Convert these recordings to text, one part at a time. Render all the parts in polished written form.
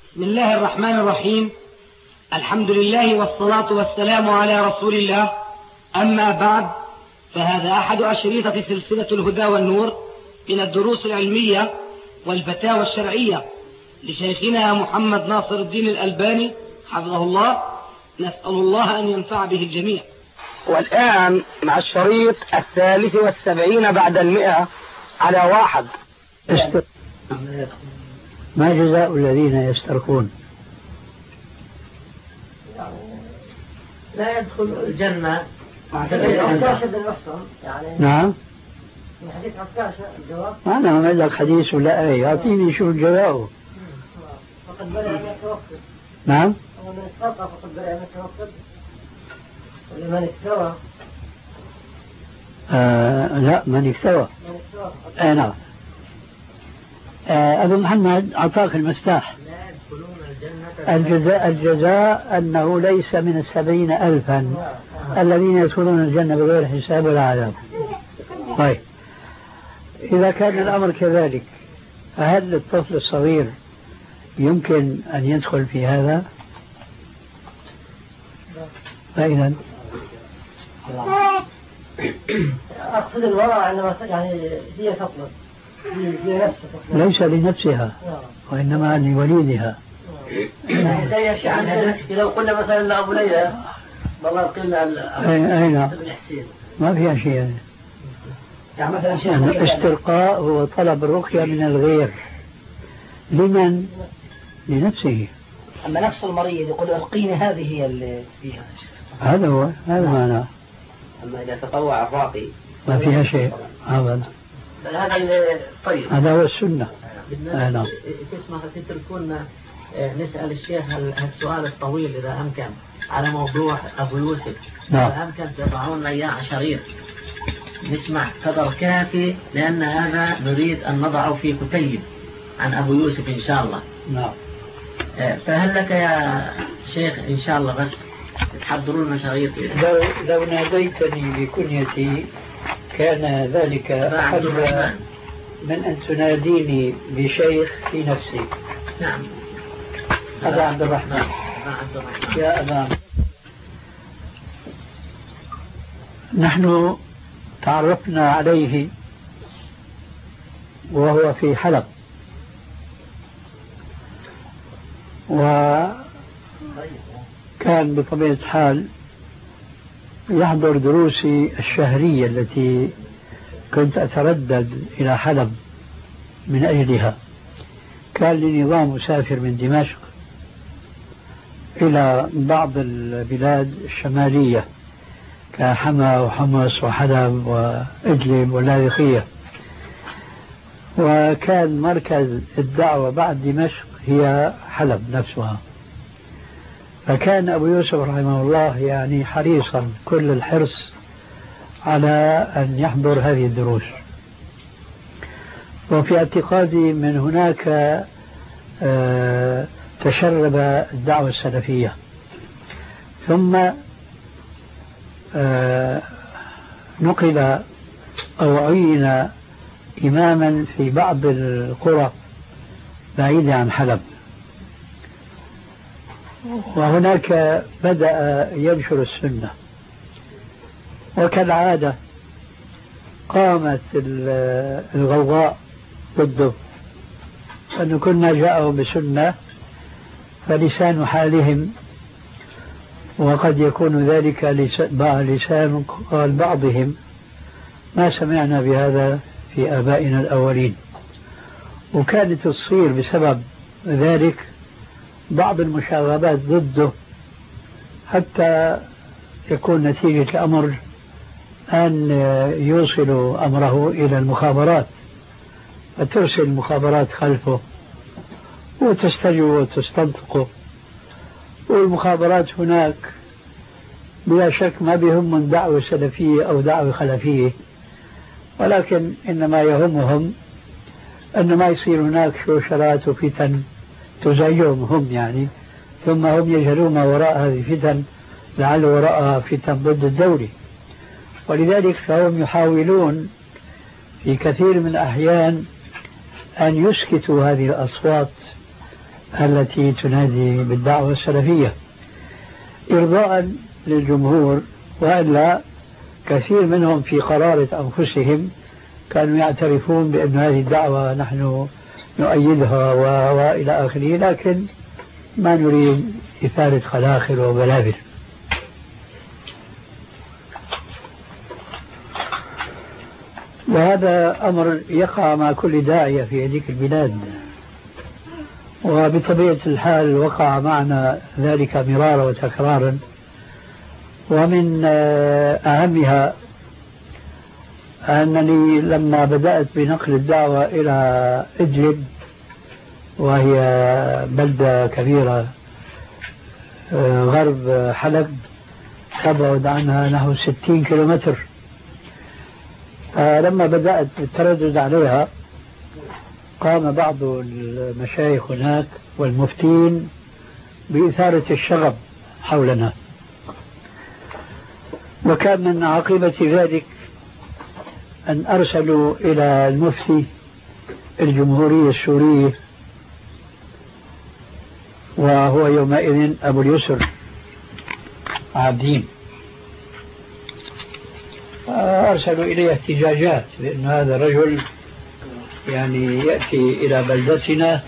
بسم الله الرحمن الرحيم. الحمد لله والصلاة والسلام على رسول الله. أما بعد، فهذا أحد أشريطة سلسلة الهدى والنور من الدروس العلمية والفتاوى الشرعية لشيخنا محمد ناصر الدين الألباني حفظه الله. نسأل الله أن ينفع به الجميع. والآن مع الشريط 73 بعد 100 على 1. ما جزاء الذين يسترقون؟ لا يدخل الجنة. نعم. من حديث عكاشة الجواب. أنا ما لك حديث ولا أي، أعطيني شو الجواب. فقد بدأ من التوكل. نعم. ومن استطاع فقد بدأ من التوكل. ولمن استوى. لا، من استوى. نعم. أبو محمد أعطاك المفتاح. لا يدخلون الجنة. الجزاء أنه ليس من 70,000 الذين يدخلون الجنة بغير حساب ولا عذاب. طيب، إذا كان الأمر كذلك، فهل الطفل الصغير يمكن أن يدخل في هذا؟ فإذا أقصد الوضع عندما يعني هي تطلب، هي نفسها تطلب. ليس لنفسها وإنما لوليدها. لا يشي عنها. إذا قلنا مثلا لأبو ليلى والله قلنا أين ما فيها شيء يعني مثلا الاسترقاء هو طلب الرقية من الغير. لمن؟ لنفسه. أما نفس المريض يقول ألقيني، هذه هي اللي فيها. هذا هو، هذا معناه. أما إذا تطوع الراقي ما فيها شيء أبدا. بل هذا طيب، هذا هو السنة. نعم. تسمح تتركونا نسأل الشيخ السؤال الطويل إذا أمكن على موضوع أبو يوسف. نعم. إذا أمكن تضعون إياه شريط نسمع قدر كافي، لأن هذا نريد أن نضعه في كتيب عن أبو يوسف إن شاء الله. نعم. فهل لك يا شيخ إن شاء الله بس تحضرون شريط؟ لو ناديتني بكنيتي كان ذلك أحلى من أن تناديني بشيخ في نفسي. نعم. أبا عبد الرحمن. يا أبا، نحن تعرفنا عليه وهو في حلب، وكان بطبيعة الحال يحضر دروسي الشهرية التي كنت أتردد إلى حلب من أجلها. كان لي نظام مسافر من دمشق إلى بعض البلاد الشمالية كحما وحمص وحلب وإدلب واللاذقية، وكان مركز الدعوة بعد دمشق هي حلب نفسها. فكان أبو يوسف رحمه الله يعني حريصا كل الحرص على أن يحضر هذه الدروس، وفي اعتقادي من هناك تشرب الدعوة السلفية. ثم نقل أو عين إماما في بعض القرى بعيدة عن حلب، وهناك بدأ ينشر السنة. وكالعادة قامت الغوغاء ضده، أن كل ما جاءه بسنة فلسان حالهم، وقد يكون ذلك لسان قال بعضهم ما سمعنا بهذا في آبائنا الأولين. وكانت تصير بسبب ذلك بعض المشاغبات ضده، حتى يكون نتيجة الأمر أن يوصلوا أمره إلى المخابرات، فترسل المخابرات خلفه وتستجوب وتستنطقه. والمخابرات هناك بلا شك ما بهم من دعوة سلفية أو دعوة خلفية، ولكن إنما يهمهم أن ما يصير هناك شوشرات وفتن تزعجهم هم يعني، ثم هم يجهلون ما وراء هذه الفتن لعل وراءها فتن ضد الدولة. ولذلك فهم يحاولون في كثير من الأحيان أن يسكتوا هذه الأصوات التي تنادي بالدعوة السلفية إرضاء للجمهور، وإلا كثير منهم في قرارة أنفسهم كانوا يعترفون بأن هذه الدعوة نحن نؤيدها وإلى آخره، لكن ما نريد إثارة خلاخل وبلابل. وهذا أمر يقع مع كل داعية في هذه البلاد، وبطبيعة الحال وقع معنا ذلك مرارا وتكرارا. ومن أهمها أنني لما بدأت بنقل الدعوة إلى إدلب، وهي بلدة كبيرة غرب حلب تبعد عنها نحو 60 كيلومتر، لما بدأت التردد عليها قام بعض المشايخ هناك والمفتين بإثارة الشغب حولنا، وكان من عاقبة ذلك أن أرسلوا إلى المفتي الجمهورية السورية، وهو يومئذ أبو اليسر عابدين، أرسلوا إليه احتجاجات بأن هذا الرجل يعني يأتي إلى بلدتنا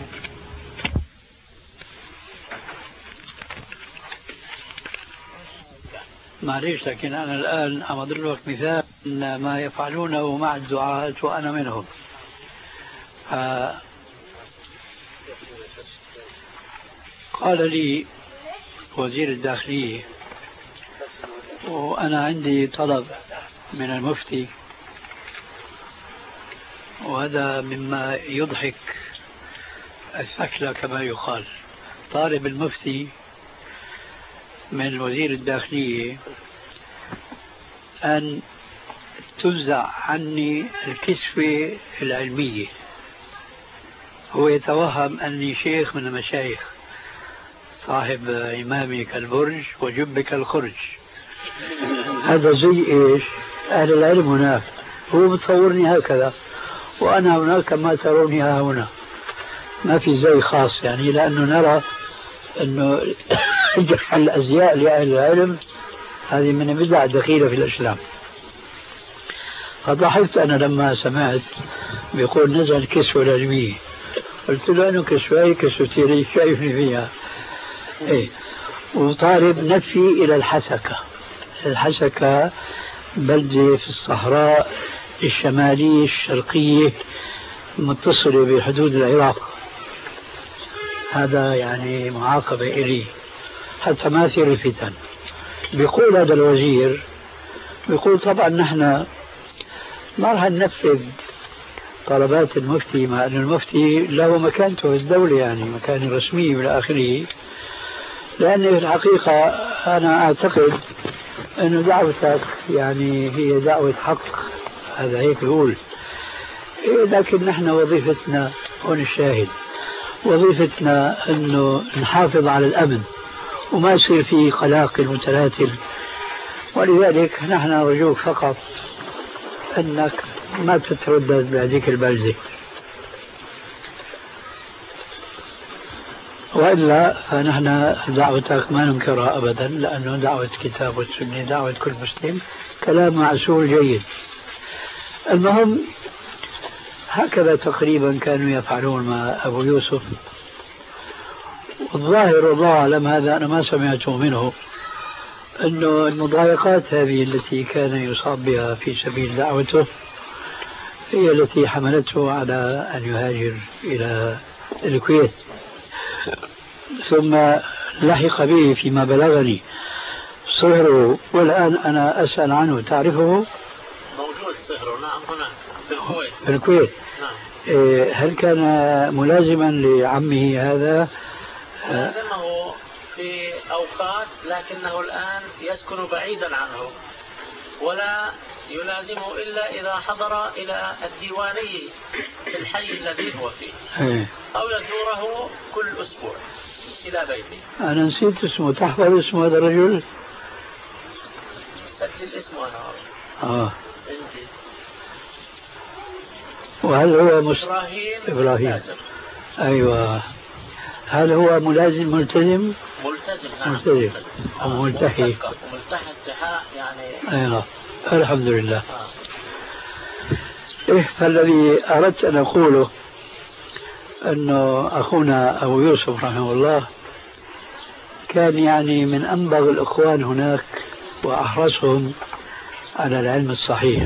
معليش، لكن أنا الآن عم أضرب لك مثال إن ما يفعلونه مع الدعاة وأنا منهم. قال لي وزير الداخلية وأنا عندي طلب من المفتي، وهذا مما يضحك الثكلى كما يقال، طالب المفتي من وزير الداخلية أن تنزع عني الكسوة العلمية. هو يتوهم أني شيخ من المشايخ، صاحب إمامي كالبرج وجب كالخرج. هذا زي إيش؟ أهل العلم هناك، هو بتصورني هكذا وأنا هناك كما تروني ها هنا، ما في زي خاص يعني، لأنه نرى أنه جحل الأزياء لأهل العلم هذه من بدع دخيلة في الإسلام. فضحكت أنا لما سمعت بيقول نزل كسوة العلمية، قلت له أنه كسوة كسوتي لي شايفني فيها إيه. وطالب نفي إلى الحسكة. الحسكة بلدة في الصحراء الشمالية الشرقية متصلة بحدود العراق، هذا يعني معاقبة إلي حتى ما يصير الفتن. بيقول هذا الوزير، بيقول طبعا نحن ما راح ننفذ طلبات المفتي، مع أن المفتي له مكانته في الدولة يعني مكان رسمي إلى آخره، لأن في الحقيقة أنا أعتقد أن دعوتك يعني هي دعوة حق، هذا هيك بيقول. لكن نحن وظيفتنا هون الشاهد، وظيفتنا أنه نحافظ على الأمن وما يصير فيه قلاقل متلاتل، ولذلك نحن نرجوك فقط أنك ما تتردد بهذيك البلدة، وإلا فنحن دعوتك ما ننكرها أبدا، لأنه دعوة كتاب والسنة دعوة كل مسلم، كلام معسول جيد. المهم هكذا تقريبا كانوا يفعلون مع أبو يوسف. الظاهر والله أعلم، هذا أنا ما سمعته منه، أنه المضايقات هذه التي كان يصاب بها في سبيل دعوته هي التي حملته على أن يهاجر إلى الكويت، ثم لحق به فيما بلغني صهره، والآن أنا أسأل عنه. تعرفه؟ موجود صهره، نعم، هنا في الكويت. نعم. هل كان ملازما لعمه هذا؟ لازمه في أوقات، لكنه الآن يسكن بعيدا عنه ولا يلازمه إلا إذا حضر إلى الديواني في الحي الذي هو فيه، أو يزوره كل أسبوع إلى بيته. أنا نسيت اسمه، تحفظ اسمه هذا الرجل؟ سجل اسمه أنا. وهل هو إبراهيم. إبراهيم. أيوة. هل هو ملازم ملتزم؟ ملتزم، نعم. ملتزم أو ملتحي؟ ملتحي التحاء يعني. أيوة. الحمد لله. إيه، فالذي أردت أن أقوله أنه أخونا أبو يوسف رحمه الله كان يعني من أنبغ الإخوان هناك وأحرصهم على العلم الصحيح،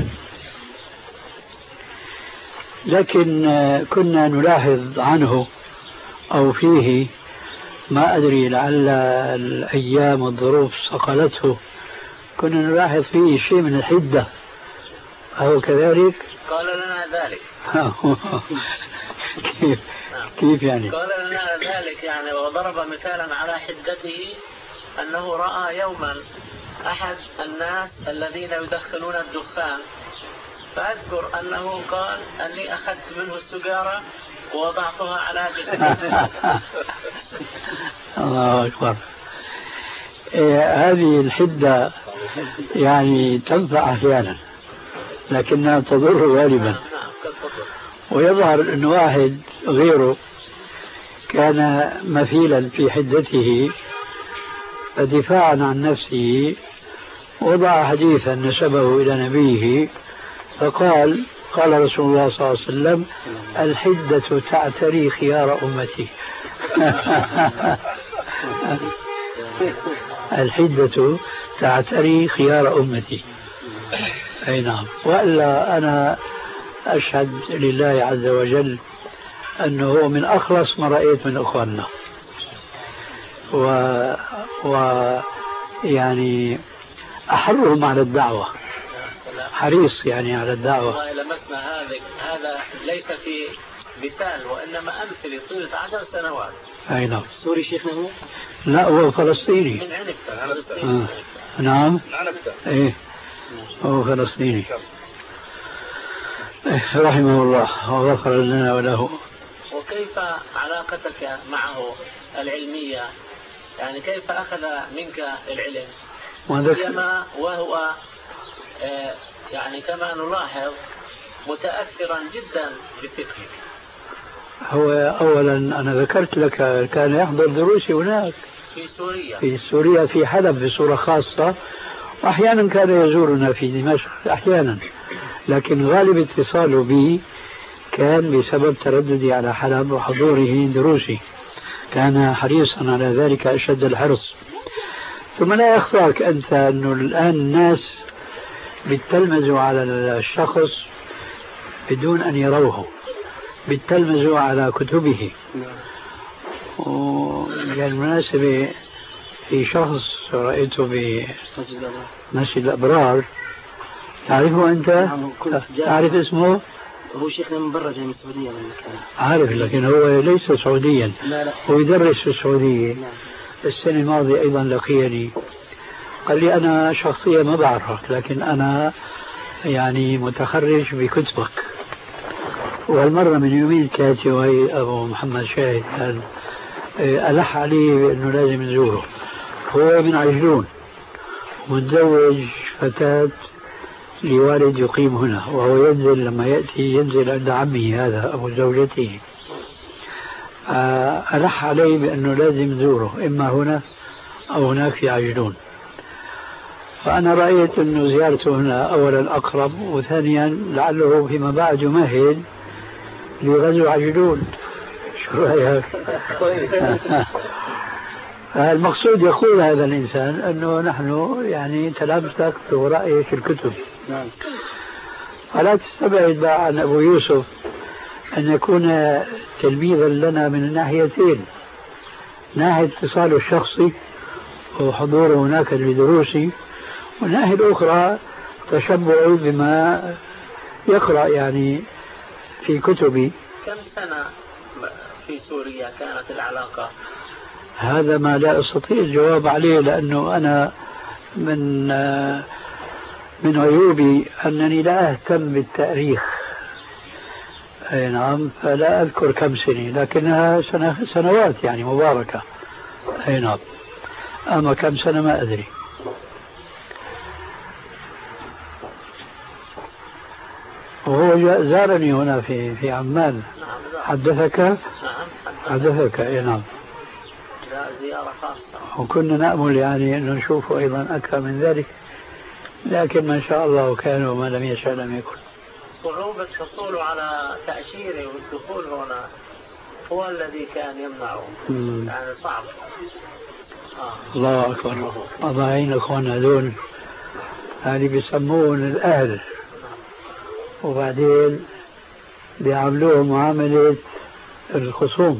لكن كنا نلاحظ عنه أو فيه، ما أدري لعل الأيام والظروف صقلته، كنا نلاحظ فيه شيء من الحدة. أو كذلك؟ قال لنا ذلك. كيف يعني؟ قال لنا ذلك يعني، وضرب مثالا على حدته أنه رأى يوما أحد الناس الذين يدخنون الدخان، فأذكر أنه قال أني أخذت منه السجارة ووضعتها على جسمي. الله أكبر. هذه الحدة يعني تنفع أحيانا لكنها تضر غالبا. ويظهر أن واحد غيره كان مثيلا في حدته، فدفاعا عن نفسه وضع حديثا نسبه إلى نبيه فقال: قال رسول الله صلى الله عليه وسلم: الحدة تعتري خيار أمتي. الحدة تعتري خيار أمتي. أي نعم. وإلا أنا أشهد لله عز وجل أنه هو من أخلص ما رأيت من أخواننا، يعني أحرهم على الدعوة، حريص يعني على الدعوة. والله لمسنا هذا ليس في مثال وإنما أمثلة طيلة 10 سنوات. أي نعم. سوري شيخنا هو؟ لا، هو فلسطيني. من عنبة. نعم. إيه، هو فلسطيني. رحمه الله وغفر لنا وله. وكيف علاقتك معه العلمية؟ يعني كيف أخذ منك العلم؟ كما وهو يعني كما نلاحظ متأثرا جدا بفكرك. هو أولا أنا ذكرت لك كان يحضر دروسي هناك في سوريا في حلب بصورة خاصة، وأحيانا كان يزورنا في دمشق أحيانا، لكن غالب اتصاله بي كان بسبب ترددي على حلب وحضوره دروسي، كان حريصا على ذلك أشد الحرص. ثم لا يخفاك أنت أنه الآن الناس بيتلمذوا على الشخص بدون أن يروه، بيتلمذوا على كتبه. وبالمناسبة في شخص رأيته بمسجد الأبرار، تعرفه أنت؟ تعرف اسمه؟ هو شيخنا من برا جاي من السعودية. عارف، لكن هو ليس سعوديا، هو يدرس في السعودية. السنة الماضية أيضا لقيني قال لي: أنا شخصيا ما بعرفك، لكن أنا يعني متخرج بكتبك. وهالمرة من يومين كاتي وهي أبو محمد شاهد كان ألح عليه بأنه لازم نزوره. هو من عجلون متزوج فتاة لوالد يقيم هنا، وهو ينزل لما يأتي ينزل عند عمه هذا أبو زوجته. ألح عليه بأنه لازم نزوره إما هنا أو هناك في عجلون. فأنا رأيت أنه زيارته هنا أولا أقرب، وثانيا لعله فيما بعد يمهد لغزو عجلون. شو رأيك؟ المقصود يقول هذا الإنسان أنه نحن يعني تلامسك في وراء في الكتب. فلا تستبعد عن أبو يوسف أن يكون تلميذا لنا من الناحيتين، ناحية اتصاله الشخصي وحضوره هناك لدروسي، والناحية الأخرى تشبعه بما يقرأ يعني في كتبي. كم سنة في سوريا كانت العلاقة؟ هذا ما لا أستطيع الجواب عليه، لأنه أنا من عيوبي أنني لا أهتم بالتاريخ. أي نعم، فلا أذكر كم سنة، لكنها سنوات يعني مباركة. أي نعم، أما كم سنة ما أدري. وهو زارني هنا في عمان. حدثك؟ حدثك. أي نعم. لا زيارة خاصة. وكنا نأمل يعني أن نشوفه أيضا أكثر من ذلك، لكن ما شاء الله كان وما لم يشاء لم يكن. صعوبة الحصول على تأشيرة والدخول هنا هو الذي كان يمنعه. يعني صعب. الله أكبر. أضاعين أخوان هذول هذه بيسمون الأهل، وبعدين بيعاملوهم معاملة الخصوم.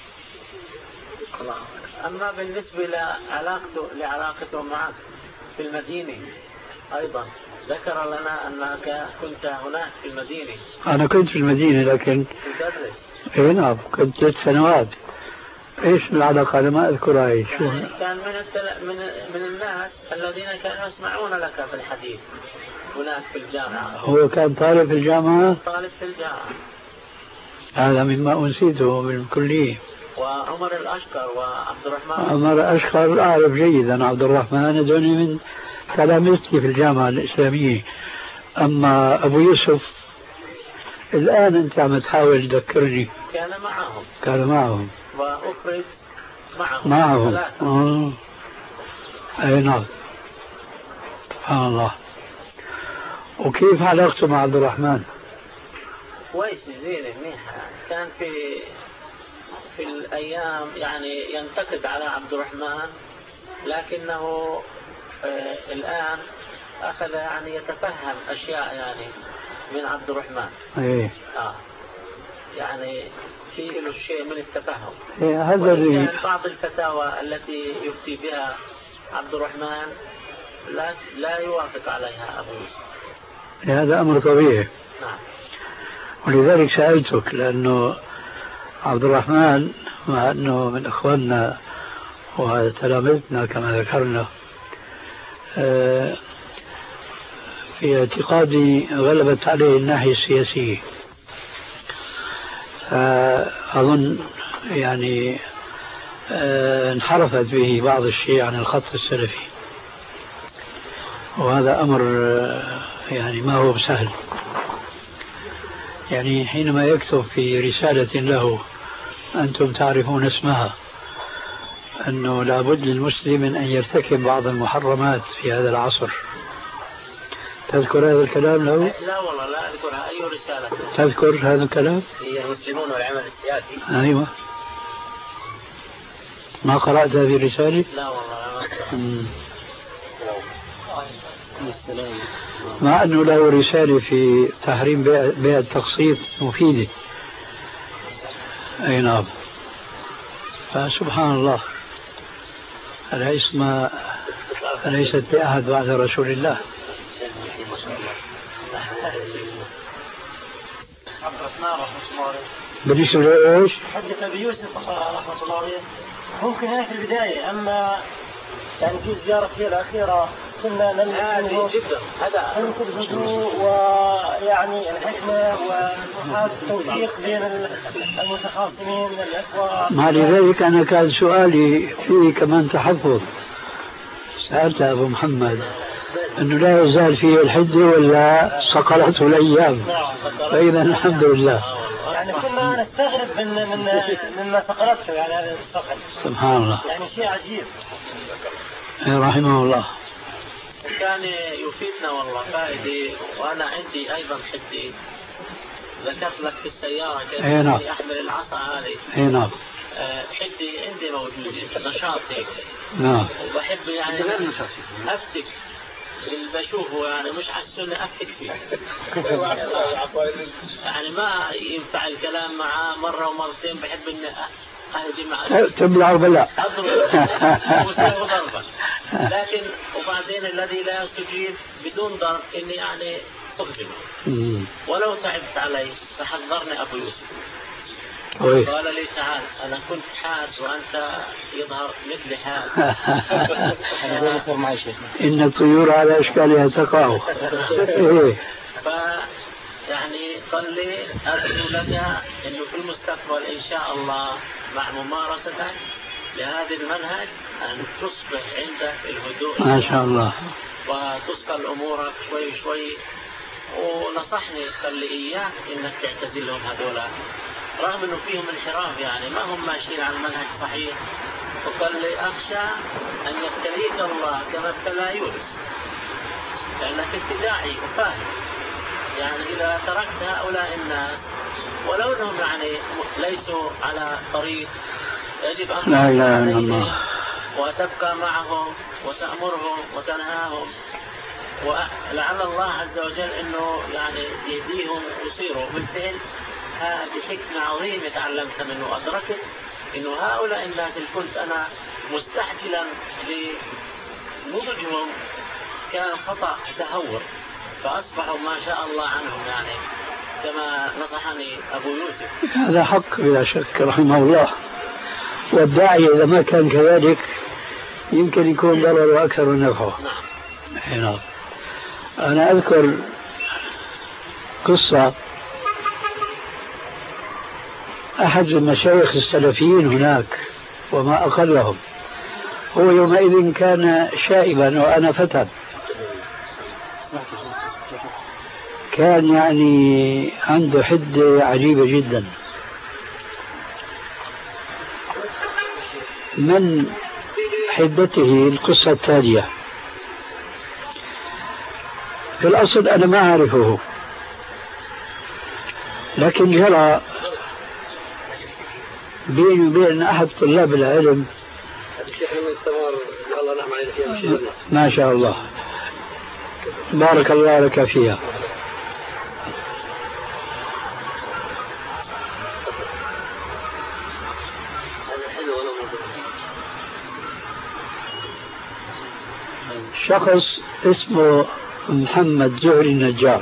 أما بالنسبة لعلاقته معك في المدينة أيضا ذكر لنا أنك كنت هناك في المدينة. أنا كنت في المدينة لكن تدرس. إيه نعم كنت 3 سنوات. إيش العلاقة؟ أنا ما أذكرها. إيش يعني كان من الناس الذين كانوا يسمعون لك في الحديث هناك في الجامعة. هو كان طالب في الجامعة؟ طالب في الجامعة. هذا مما أنسيته بالكلية. وعمر الأشقر وعبد الرحمن. عمر الأشقر أعرف جيدا. عبد الرحمن هذول من تلامذتي في الجامعة الإسلامية. أما أبو يوسف الآن أنت عم تحاول تذكرني. كان معهم وأخرج معهم. أي نعم. سبحان الله. وكيف علاقته مع عبد الرحمن؟ كويس زين منيحة. كان في الأيام يعني ينتقد على عبد الرحمن، لكنه الآن أخذ يعني يتفهم أشياء يعني من عبد الرحمن. إيه. يعني في له شيء من التفهم. هذا بعض الفتاوى التي يفتي بها عبد الرحمن لا يوافق عليها أبو يوسف. هذا أمر طبيعي. نعم. ولذلك سألتك، لأنه عبد الرحمن مع أنه من إخواننا وتلامذتنا كما ذكرنا، في اعتقادي غلبت عليه الناحية السياسية. أظن يعني انحرفت به بعض الشيء عن الخط السلفي، وهذا أمر يعني ما هو سهل. يعني حينما يكتب في رسالة له أنتم تعرفون اسمها أنه لابد للمسلم أن يرتكب بعض المحرمات في هذا العصر، تذكر هذا الكلام له؟ لا والله لا أذكرها. أي رسالة تذكر هذا الكلام؟ هي المسلمون والعمل السياسي. أيوة. ما قرأت هذه الرسالة؟ لا والله ما مع أنه له رسالة في تحريم بيع التقسيط مفيدة. أي نعم. فسبحان الله، العصمة ليست لأحد بعد رسول الله. بالنسبة لإيش؟ حدث أبي يوسف رحمة الله عليه ممكن هاي في البداية، أما يعني في زيارة الأخيرة كنا ننتبه الهدوء ويعني الحكمة والتوثيق بين المتخاصمين من الأخوة. مع لذلك أنا كان سؤالي فيه كمان تحفظ. سألت أبو محمد أنه لا يزال فيه الحدة ولا صقلته الأيام، فإذا الحمد لله. يعني كنا نستغرب مما صقلته يعني هذا الصقل. سبحان الله. يعني شيء عجيب. رحمه الله. كان يفيدنا والله فائدة. وأنا عندي أيضا حدي ذكرت لك في السيارة كيف أحمل العصا هذه. نعم. حدي عندي موجودة نشاط هيك. نعم. وبحب يعني أفتك اللي بشوفه يعني مش على السنة أفتك فيه. يعني ما ينفع الكلام معاه مرة ومرتين. بحب إني تبلع وبلع. لكن وبعدين الذي لا يستجيب بدون ضرب إني يعني أخدمه ولو تعبت عليه. فحذرني أبو يوسف قال لي تعال أنا كنت حاد وأنت يظهر مثل حاد. إن الطيور على أشكالها تقع. يعني قال لي أرجو لك أنه في المستقبل إن شاء الله مع ممارستك لهذا المنهج أن تصبح عندك الهدوء ما شاء الله وتصقل أمورك شوي شوي. ونصحني قال لي إياك إنك تعتزلهم هذولا رغم أنه فيهم انحراف، يعني ما هم ماشيين على المنهج صحيح وقال لي أخشى أن يبتليك الله كما ابتلى يونس، لأنك ابتداعي وفاهم. يعني إذا تركت هؤلاء الناس ولو أنهم يعني ليسوا على طريق، يجب أن لا إله إلا الله وتبقى معهم وتأمرهم وتنهاهم، ولعل الله عز وجل أنه يعني يهديهم ويصيروا بالفعل. هذه حكمة عظيمة تعلمت منه وأدركت أنه هؤلاء الناس اللي كنت أنا مستعجلا لنضجهم كان خطأ تهور، فأصبحوا ما شاء الله عنهم يعني كما نصحني أبو يوسف. هذا حق بلا شك رحمه الله. والداعي إذا ما كان كذلك يمكن يكون ضرر أكثر من نفعه. نعم. أنا أذكر قصة أحد المشايخ السلفيين هناك وما أقلهم، هو يومئذ كان شائبا وأنا فتى، كان يعني عنده حدة عجيبة جدا. من حدته القصة التالية. في الأصل أنا ما أعرفه، لكن جرى بيني وبين أحد طلاب العلم ما شاء الله بارك الله لك فيها. شخص اسمه محمد زهري النجار،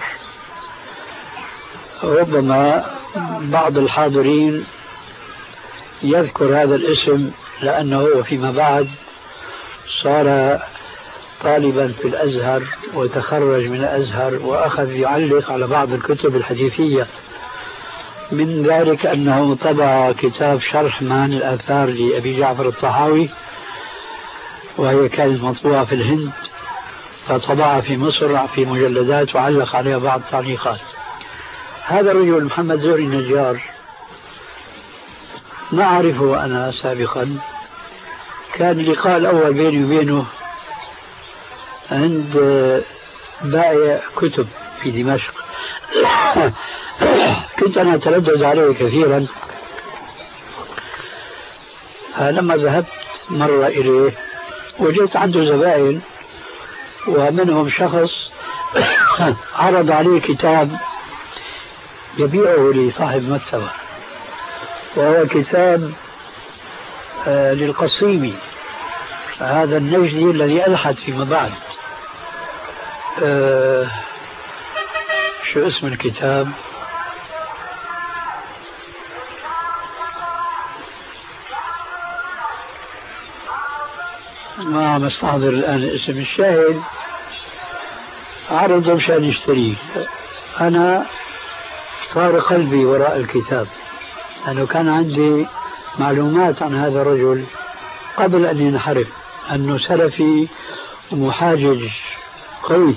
ربما بعض الحاضرين يذكر هذا الاسم لأنه فيما بعد صار طالبا في الأزهر وتخرج من الأزهر وأخذ يعلق على بعض الكتب الحديثية، من ذلك أنه طبع كتاب شرح معاني الآثار لأبي جعفر الطحاوي، وهي كانت مطبوعة في الهند فطبعها في مصر في مجلدات وعلق عليها بعض التعليقات. هذا الرجل محمد زهري النجار ما أعرفه أنا سابقا، كان اللقاء الأول بيني وبينه عند بائع كتب في دمشق. كنت أنا أتردد عليه كثيرا، فلما ذهبت مرة إليه وجدت عنده زبائن، ومنهم شخص عرض عليه كتاب يبيعه لصاحب المكتبة، وهو كتاب للقصيمي، هذا النجدي الذي ألحد فيما بعد. شو اسم الكتاب؟ ما مستحضر الآن اسم. الشاهد عرضه مشان يشتريه، أنا طار قلبي وراء الكتاب لأنه كان عندي معلومات عن هذا الرجل قبل أن ينحرف، أنه سلفي ومحاجج قوي،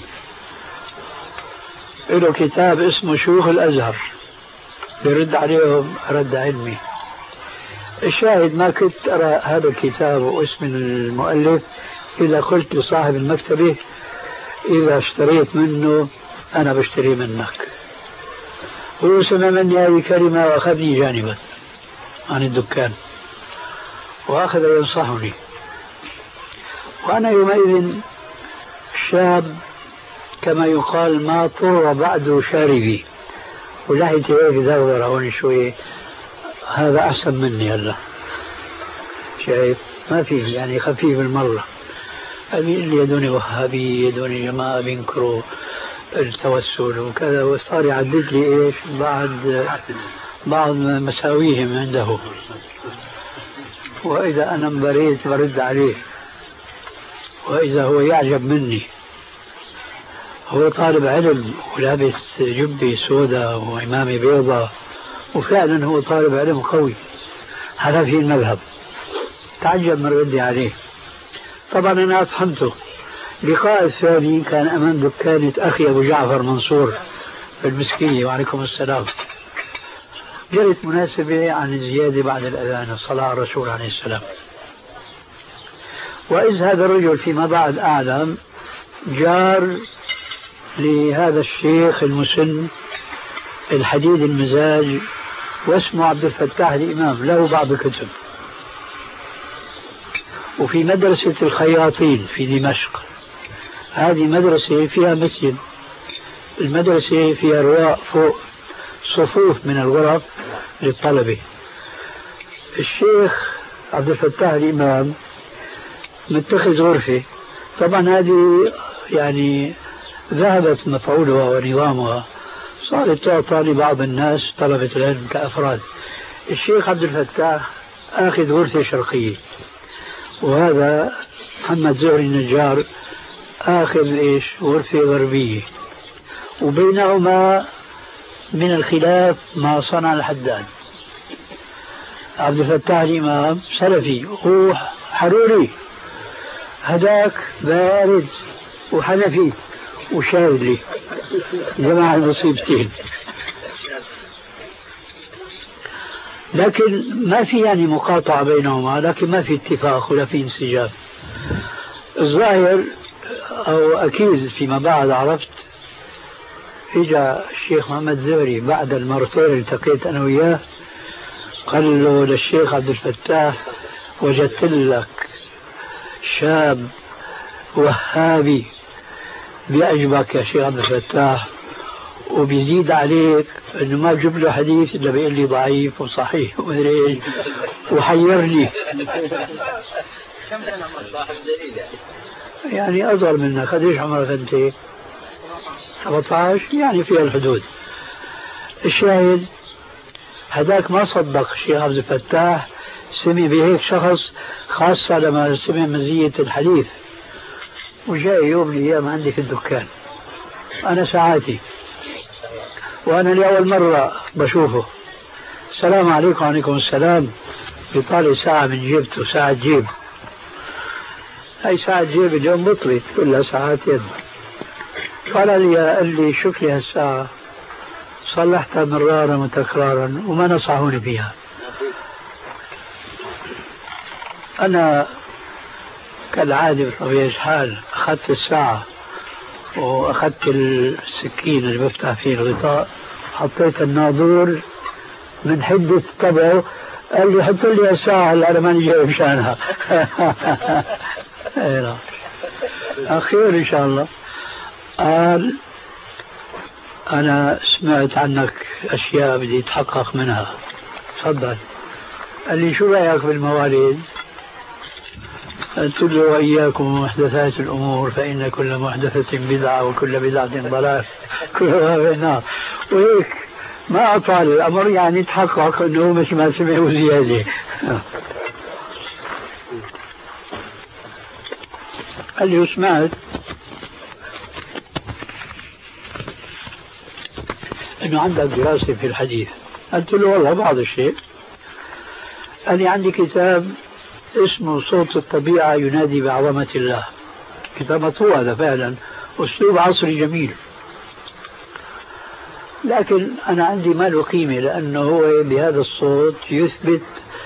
له كتاب اسمه شيوخ الأزهر يرد عليهم رد علمي. الشاهد ما كنت أرى هذا الكتاب واسم المؤلف إذا قلت لصاحب المكتبة إذا اشتريت منه أنا بشتري منك. هو سمع مني هذه كلمة وأخذني جانبا عن الدكان وأخذ ينصحني، وأنا يومئذ شاب كما يقال ما طر بعد شاربي، ولحيتي هيك دورة هون شوي، هذا أحسن مني هلا شايف ما في يعني خفيف المرة. اللي يدوني وهابي يدوني جماعة بينكروا التوسل وكذا، وصار يعدد لي ايش بعض مساويهم عنده، وإذا أنا انبريت برد عليه، وإذا هو يعجب مني. هو طالب علم ولابس جبة سوداء وإمامة بيضاء، وفعلا هو طالب علم قوي، هذا في المذهب. تعجب من ردي عليه. طبعا أنا أفهمته. اللقاء الثاني كان أمام دكانة أخي أبو جعفر منصور في المسكية، وعليكم السلام. جرت مناسبة عن الزيادة بعد الأذان، الصلاة على الرسول عليه السلام. وإذ هذا الرجل فيما بعد أعلم جار لهذا الشيخ المسن الحديد المزاج، واسمه عبد الفتاح الإمام، له بعض الكتب. وفي مدرسة الخياطين في دمشق، هذه مدرسة فيها مسجد، المدرسة فيها رواق فوق صفوف من الغرف للطلبة. الشيخ عبد الفتاح الإمام متخذ غرفة، طبعا هذه يعني ذهبت مفعولها ونظامها، صارت تعطى لبعض الناس طلبة العلم كأفراد. الشيخ عبد الفتاح آخذ غرفة شرقية، وهذا محمد زهري النجار آخذ غرفة غربية، وبينهما من الخلاف ما صنع الحداد. عبد الفتاح الإمام سلفي، هو حروري، هداك بارد وحنفي وشاذلي، جماعة المصيبتين. لكن ما في يعني مقاطعة بينهما، لكن ما في اتفاق ولا في انسجام. الظاهر أو أكيد فيما بعد عرفت، إجا الشيخ محمد زهري بعد المرتين اللي التقيت أنا وياه، قال له للشيخ عبد الفتاح: وجدت لك شاب وهابي بيعجبك يا شيخ عبد الفتاح، وبيزيد عليك انه ما بجيب له حديث الا بيقول لي ضعيف وصحيح ومدري ايش، وحيرني. كم سنة عمر صاحب زهيدة؟ يعني اصغر منك. قديش عمرك انت؟ 17 يعني في الحدود. الشاهد هذاك ما صدق الشيخ عبد الفتاح، سمي بهيك شخص، خاصة لما سمع مزية الحديث. وجاء يوم من الأيام عندي في الدكان، أنا ساعاتي، وأنا لأول مرة بشوفه. السلام عليكم. وعليكم السلام. بيطالي ساعة من جيبته، ساعة جيب. هاي ساعة جيب اليوم بطلت، كلها ساعات يد. قال لي شوف لي هالساعة، صلحتها مرارا وتكرارا وما نصحوني فيها. أنا كالعادة بطبيعة الحال أخذت الساعة وأخذت السكين اللي بفتح فيه الغطاء، حطيت الناظور من حدة طبعه، قال لي حط لي الساعة اللي أنا ماني جايب شانها. أخير إن شاء الله. قال: أنا سمعت عنك أشياء بدي أتحقق منها، تفضل. قال لي: شو رأيك بالمواليد؟ قلت له: وإياكم ومحدثات الأمور فإن كل محدثة بدعة وكل بدعة ضلال كلها في النار. وهيك ما أطال الأمر، يعني تحقق أنه مش ما سمعه زيادة. قال لي: سمعت أنه عندك دراسة في الحديث. قلت له: والله بعض الشيء. قال لي: عندي كتاب اسمه صوت الطبيعة ينادي بعظمة الله، كتاب مطبوع هذا فعلا، أسلوب عصري جميل، لكن أنا عندي ما له قيمة، لأنه هو بهذا الصوت يثبت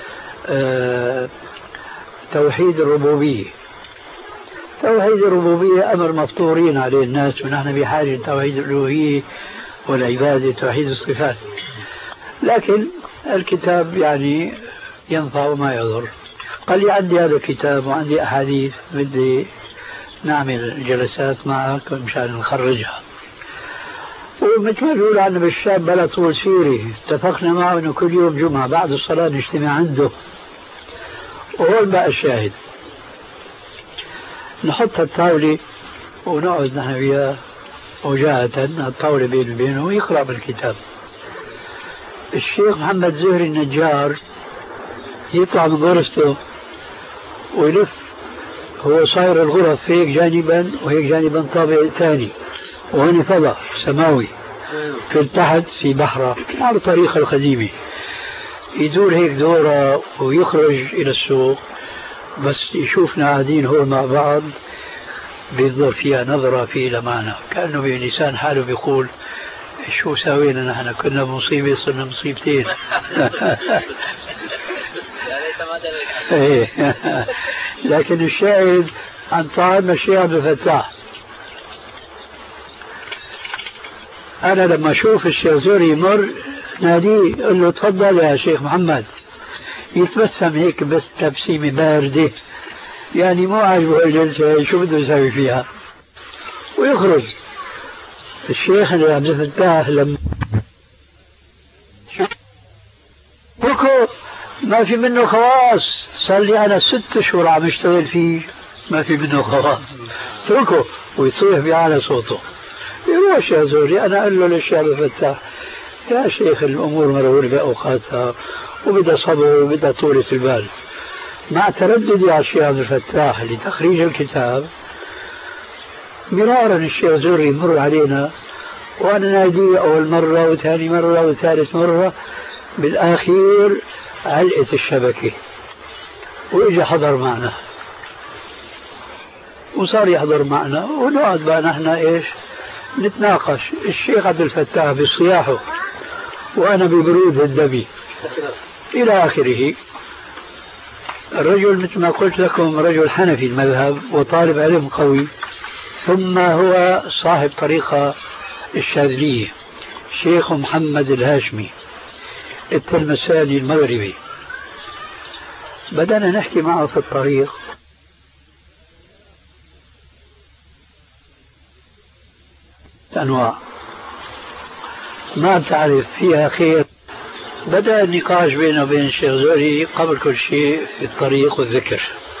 توحيد الربوبية. توحيد الربوبية أمر مفطورين عليه الناس، ونحن بحاجة توحيد الألوهية والعبادة، توحيد الصفات. لكن الكتاب يعني ينفع وما يضر. قال لي: عندي هذا الكتاب وعندي أحاديث، بدي نعمل جلسات معك مشان نخرجها. ومثل ما بيقول عنا بالشاب بلا طول سيري، اتفقنا معه انه كل يوم جمعة بعد الصلاة نجتمع عنده. وهون بقى الشاهد، نحط الطاولة ونقعد نحن وياه وجاهة، الطاولة بينه وبينه، ويقرأ بالكتاب. الشيخ محمد زهري النجار يطلع من غرفته ويلف، هو صاير الغرف هيك جانبا وهيك جانبا طابق ثاني، وهنا فضاء سماوي في تحت في بحرة على الطريقة القديمة، يدور هيك دورة ويخرج إلى السوق، بس يشوفنا قاعدين هو مع بعض بينظر فيها نظرة في لمعنا، كأنه بلسان حاله بيقول: شو سوينا نحن؟ كنا بمصيبة صرنا مصيبتين. لكن الشاهد عن طعام الشيخ عبد الفتاح. أنا لما أشوف الشيخ زوري يمر ناديه قل له تفضل يا شيخ محمد، يتبسم هيك بس تبسيمة باردة، يعني مو عاجبه الجلسة شو بده يسوي فيها ويخرج. الشيخ عبد الفتاح لما بكو ما في منه خواص، صار لي أنا 6 شهور عم اشتغل فيه ما في منه خواص، اتركه ويصيح بأعلى صوته. يروح الشيخ زوري أنا أقول له للشيخ عبد الفتاح يا شيخ الأمور مرورة بأوقاتها وبدأ صبر وبدأ طولة البال. مع ترددي على الشيخ عبد الفتاح لتخريج الكتاب مرارا الشيخ زوري يمر علينا وأنا ناديه أول مرة وثاني مرة وثالث مرة، بالآخير علقت الشبكة وإجا حضر معنا وصار يحضر معنا ونقعد بقى نحن إيش نتناقش، الشيخ عبد الفتاح بصياحه وأنا ببرود الدمي إلى آخره. الرجل مثل ما قلت لكم رجل حنفي المذهب وطالب علم قوي، ثم هو صاحب طريقة الشاذلية، شيخ محمد الهاشمي التلمساني المغربي. بدأنا نحكي معه في الطريق أنواع ما بتعرف فيها خير. بدأ النقاش بينه وبين الشيخ زوري قبل كل شيء في الطريق والذكر.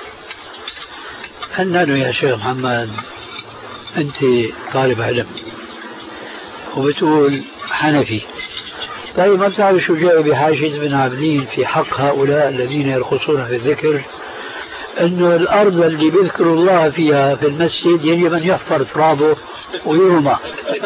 قلنا له يا شيخ محمد أنت طالب علم وبتقول حنفي، طيب ما بتعرف شو جاء بحاجز بن عابدين في حق هؤلاء الذين يرقصون في الذكر، أنه الأرض اللي بيذكروا الله فيها في المسجد يجب أن يحفر ترابه ويرمى.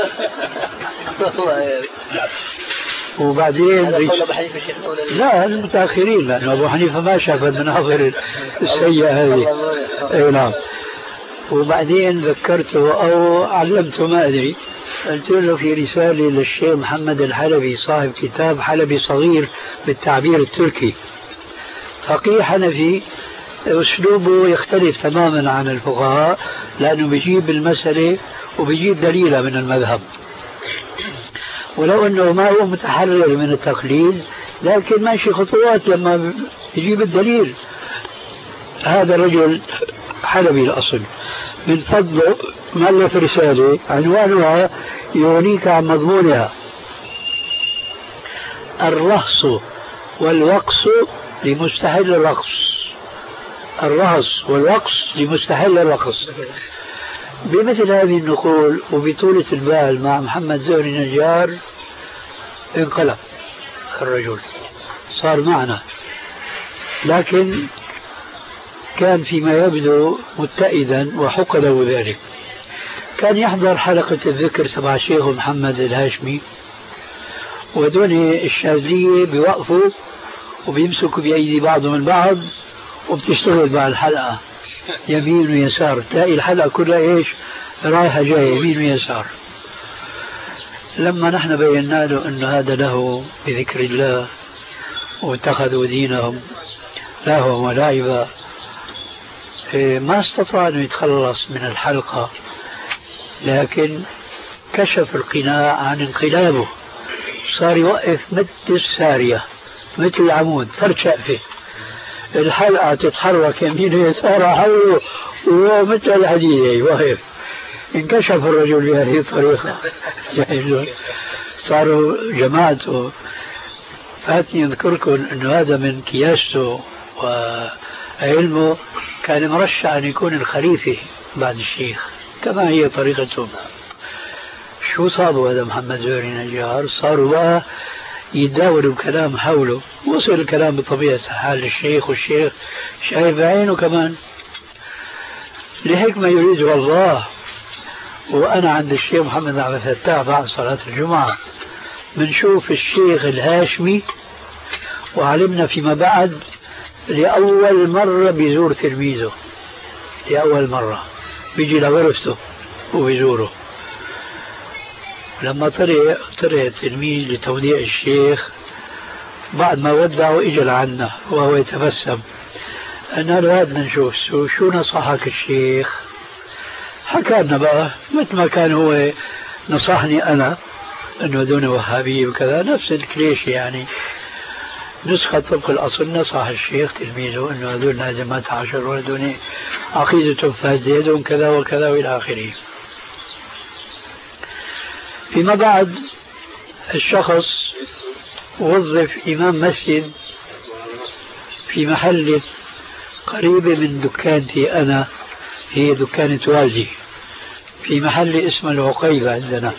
وبعدين لا المتأخرين، لأنه أبو حنيفة ما شاف المناظر السيئة هذه. أي نعم. وبعدين ذكرته أو علمته ما أدري، قلت له في رسالة للشيخ محمد الحلبي صاحب كتاب حلبي صغير بالتعبير التركي، فقيه حنفي أسلوبه يختلف تماما عن الفقهاء، لأنه بيجيب المسألة وبيجيب دليلة من المذهب، ولو أنه ما هو متحرر من التقليد لكن ماشي خطوات لما يجيب الدليل. هذا الرجل حلبي الأصل، من فضله مؤلف رسالة عنوانها يغنيك عن مضمونها: الرهص والوقص لمستحل الرقص. الرهص والوقص لمستحل الرقص. بمثل هذه النقول وبطولة البال مع محمد زهري نجار انقلب الرجل، صار معنا، لكن كان فيما يبدو متئدا وحق له ذلك. كان يحضر حلقة الذكر تبع الشيخ محمد الهاشمي، ودون الشاذلية بيوقفوا وبيمسكوا بأيدي بعضهم البعض وبتشتغل مع الحلقة يمين ويسار، تلاقي الحلقة كلها ايش رايحة جاية يمين ويسار. لما نحن بينا له أن هذا له بذكر الله واتخذوا دينهم لهوا ولعبا، ما استطاع أن يتخلص من الحلقة، لكن كشف القناع عن انقلابه، صار يوقف مثل السارية مثل العمود فرد شقفة، الحلقة تتحرك يمين ويسار حوله وهو مثل الحديد واقف. انكشف الرجل بهذه الطريقة، صاروا جماعته. فاتني أذكركم أنه هذا من كياسته وعلمه كان مرشح أن يكون الخليفة بعد الشيخ كما هي طريقته. شو صابوا هذا محمد زهري نجار؟ صاروا بقى يتداولوا الكلام حوله، وصل الكلام بطبيعة حال الشيخ، والشيخ شايف بعينه كمان لحكمة يريدها الله. وأنا عند الشيخ محمد عبد الفتاح بعد صلاة الجمعة بنشوف الشيخ الهاشمي، وعلمنا فيما بعد لأول مرة بيزور تلميذه، لأول مرة بيجي لغرفته وبيزوره. لما طلع التلميذ لتوديع الشيخ بعد ما ودعه اجى لعنا وهو يتبسم، أنا بدنا نشوف شو نصحك الشيخ. حكى لنا بقى مثل ما كان هو نصحني أنا أنه دون وهابية وكذا، نفس الكليشة يعني نسخة طبق الأصل. نصح الشيخ تلميذه أنه هذول لازم ما تعاشر ودون عقيدتهم فاسدة دون كذا وكذا وإلى آخره. فيما بعد الشخص وظف إمام مسجد في محل قريبة من دكانتي أنا، هي دكانة والدي، في محل اسمه العقيبة عندنا.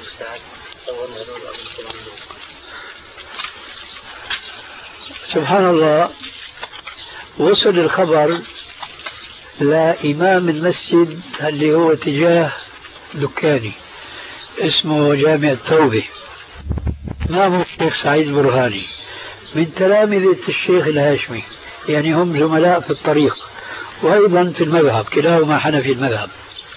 سبحان الله، وصل الخبر لإمام المسجد اللي هو تجاه دكاني، اسمه جامع التوبة، إمامه الشيخ سعيد برهاني من تلامذة الشيخ الهاشمي، يعني هم زملاء في الطريق وأيضا في المذهب، كلاهما حنفي المذهب.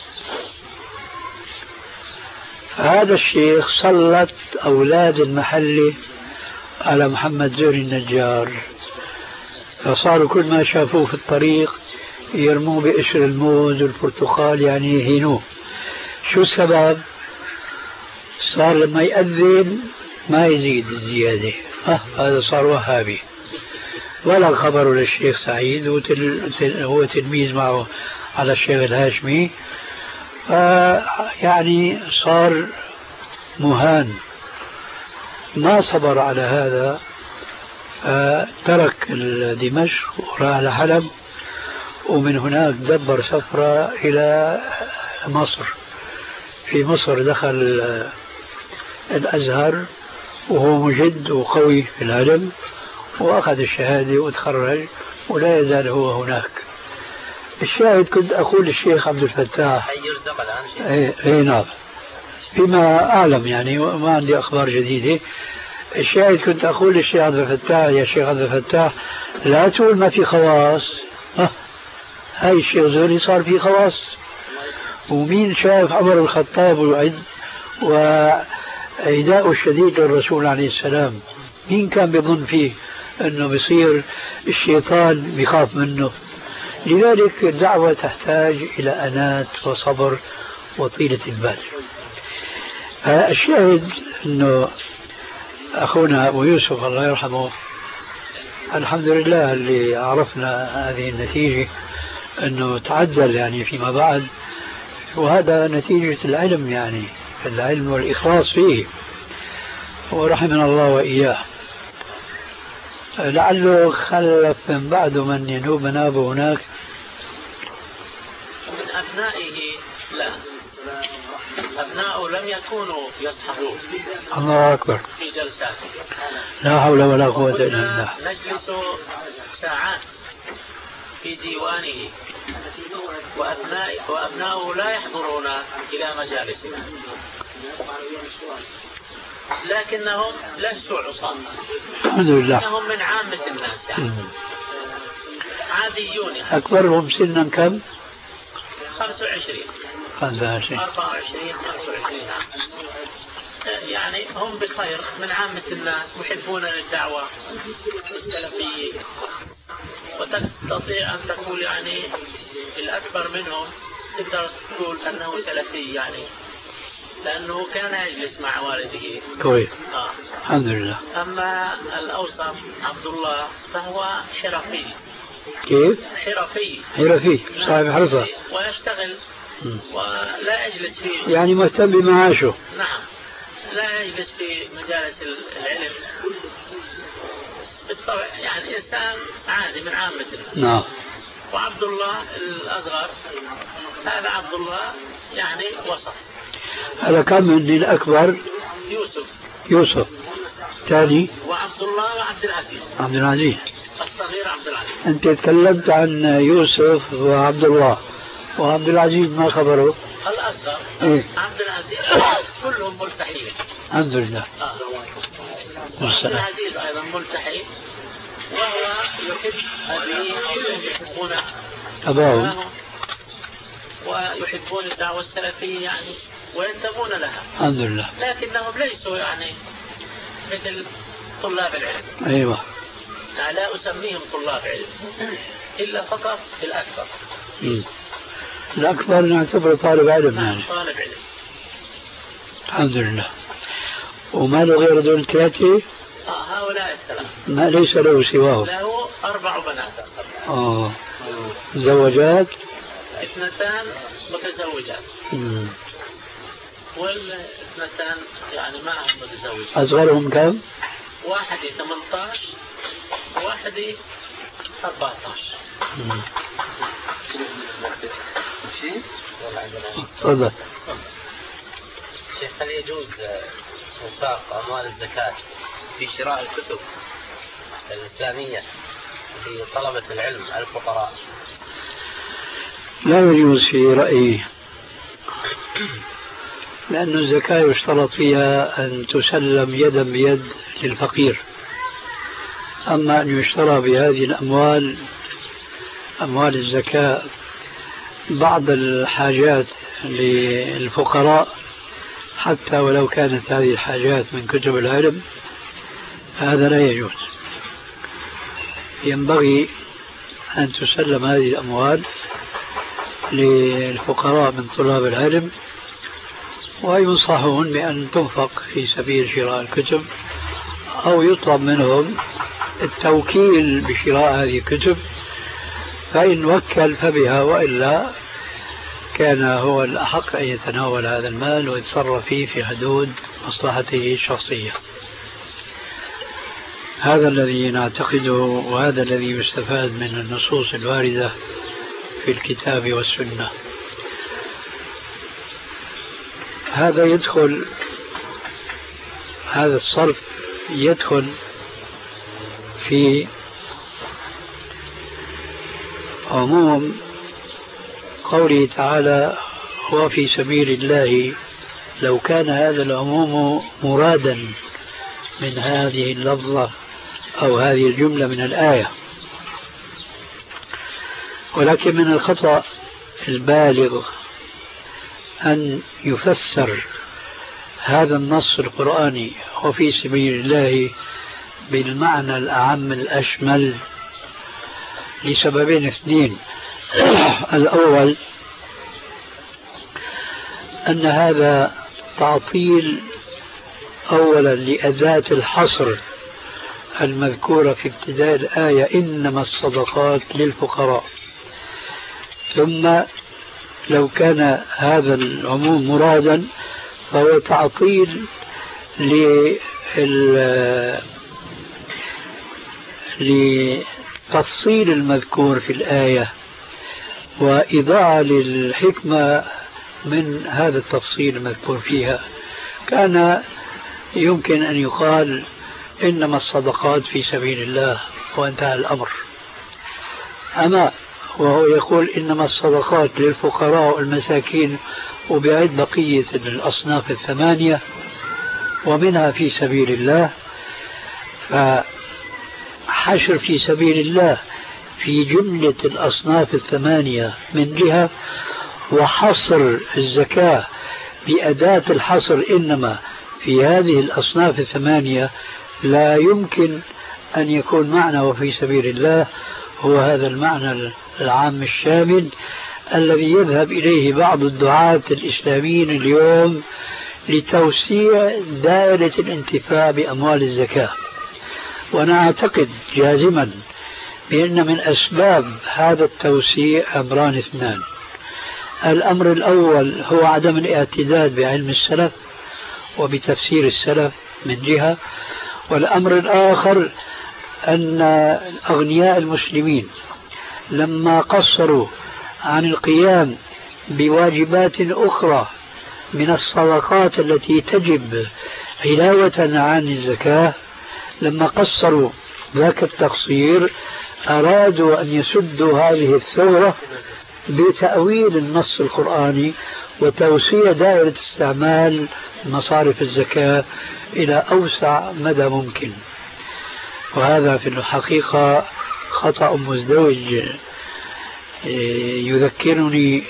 هذا الشيخ سلط أولاد المحلة على محمد زهري النجار، فصاروا كل ما شافوه في الطريق يرموه بقشر الموز والبرتقال، يعني يهينوه. شو السبب؟ صار لما يأذن ما يزيد الزيادة، هذا صار وهابي. ولا خبره للشيخ سعيد، هو تلميذ معه على الشيخ الهاشمي، يعني صار مهان. ما صبر على هذا، ترك دمشق وراح لحلب، ومن هناك دبر سفرة إلى مصر. في مصر دخل الأزهر وهو مجد وقوي في العلم، وأخذ الشهادة وتخرج، ولا يزال هو هناك. الشاهد كنت أقول للشيخ عبد الفتاح، نعم، فيما أعلم يعني ما عندي أخبار جديدة. الشاهد كنت أقول للشيخ عبد الفتاح، يا شيخ عبد الفتاح لا تقول ما في خواص، هاي الشيخ زهري صار في خواص. ومين شاف عمر الخطاب وعداء الشديد للرسول عليه السلام، مين كان بيظن فيه أنه بيصير الشيطان بيخاف منه؟ لذلك الدعوة تحتاج إلى أنات وصبر وطيلة البال. الشاهد أنه أخونا أبو يوسف الله يرحمه، الحمد لله اللي عرفنا هذه النتيجة أنه تعدل يعني فيما بعد، وهذا نتيجة العلم، يعني العلم والإخلاص فيه، ورحمنا الله وإياه. لعله خلف من بعده من ينوب منابه هناك من أبنائه. لا، أبناؤه لم يكونوا يصحبون. الله أكبر. في جلساته لا حول ولا قوة إلا بالله. نجلس ساعات في ديوانه، وأبناؤه لا يحضرون إلى مجالسنا، لكنهم لسوا عصاة، الحمد لله، إنهم من عامة الناس يعني عاديون يعني. أكبرهم سنا كم؟ 25 24 25 يعني هم بخير من عامة الناس، محبون للدعوة السلفية، وتستطيع أن تقول يعني الأكبر منهم تقدر تقول أنه سلفي يعني، لأنه كان يجلس مع والده. كويس. الحمد لله. أما الأوسط عبد الله فهو حرفي. كيف؟ حرفي صاحب حرفة، ويشتغل ولا يجلس في، يعني مهتم بمعاشه. نعم، لا يجلس في مجالس العلم بالطبع، يعني إنسان عادي من عامة الناس. نعم. وعبد الله الأصغر، هذا عبد الله يعني وسط. هذا كم من الأكبر؟ يوسف ثاني، وعبد الله وعبد العزيز. عبد العزيز الصغير عبد العزيز. أنت تكلمت عن يوسف وعبد الله، وعبد العزيز ما خبره؟ الأصغر عبد العزيز كلهم ملتحين الحمد لله. عبد العزيز أيضا ملتحي، وهو يحب أبيه يحبون أباهم ويحبون الدعوة السلفية يعني، وينتمون لها الحمد لله، لكنهم ليسوا يعني مثل طلاب العلم. أيوة، لا أسميهم طلاب علم، إلا فقط الأكبر. الأكبر نعتبره طالب علم يعني. طالب علم. الحمد لله. وما له غير دول الثلاثة؟ هؤلاء الثلاثة. ما ليس له سواه؟ له 4 بنات. زوجات؟ 2 متزوجات. والاثنتان يعني معهم متزوجات. أصغرهم كم؟ واحدة 18 وواحدة 14. تفضل. شيخ، هل يجوز إنفاق أموال الزكاة في شراء الكتب الإسلامية لطلبة العلم الفقراء؟ لا يجوز في رأيي، لأن الزكاة يشترط فيها أن تسلم يدا بيد للفقير. أما أن يشترى بهذه الأموال، أموال الزكاة، بعض الحاجات للفقراء حتى ولو كانت هذه الحاجات من كتب العلم، هذا لا يجوز. ينبغي أن تسلم هذه الأموال للفقراء من طلاب العلم، وينصحون بأن تنفق في سبيل شراء الكتب، أو يطلب منهم التوكيل بشراء هذه الكتب، فإن وكل فبها، وإلا كان هو الأحق أن يتناول هذا المال ويتصرف فيه في حدود مصلحته الشخصية. هذا الذي نعتقده، وهذا الذي يستفاد من النصوص الواردة في الكتاب والسنة. هذا يدخل، هذا الصرف يدخل في عموم قوله تعالى: وفي سبيل الله. لو كان هذا العموم مرادا من هذه اللفظة أو هذه الجملة من الآية، ولكن من الخطأ البالغ أن يفسر هذا النص القرآني وفي سبيل الله بالمعنى الأعم الأشمل، لسببين اثنين. الأول أن هذا تعطيل أولا لأداة الحصر المذكورة في ابتداء الآية: إنما الصدقات للفقراء. ثم لو كان هذا العموم مرادا فهو تعطيل لتفصيل المذكور في الآية، وإضاعة للحكمة من هذا التفصيل المذكور فيها. كان يمكن أن يقال إنما الصدقات في سبيل الله وانتهى الأمر. أما وهو يقول إنما الصدقات للفقراء والمساكين، وبعد بقية الأصناف 8 ومنها في سبيل الله، فحشر في سبيل الله في جملة الأصناف 8 من جهة، وحصر الزكاة بأداة الحصر إنما في هذه الأصناف 8، لا يمكن أن يكون معنى وفي سبيل الله هو هذا المعنى العام الشامل الذي يذهب إليه بعض الدعاة الإسلاميين اليوم لتوسيع دائرة الانتفاع بأموال الزكاة. وأنا أعتقد جازما بأن من أسباب هذا التوسيع أمران 2. الأمر الأول هو عدم الاعتداد بعلم السلف وبتفسير السلف من جهة، والأمر الآخر أن أغنياء المسلمين لما قصروا عن القيام بواجبات أخرى من الصدقات التي تجب علاوة عن الزكاة، لما قصروا ذاك التقصير أرادوا أن يسدوا هذه الثورة بتأويل النص القرآني وتوسيع دائرة استعمال مصارف الزكاة إلى أوسع مدى ممكن. وهذا في الحقيقة خطأ مزدوج يذكرني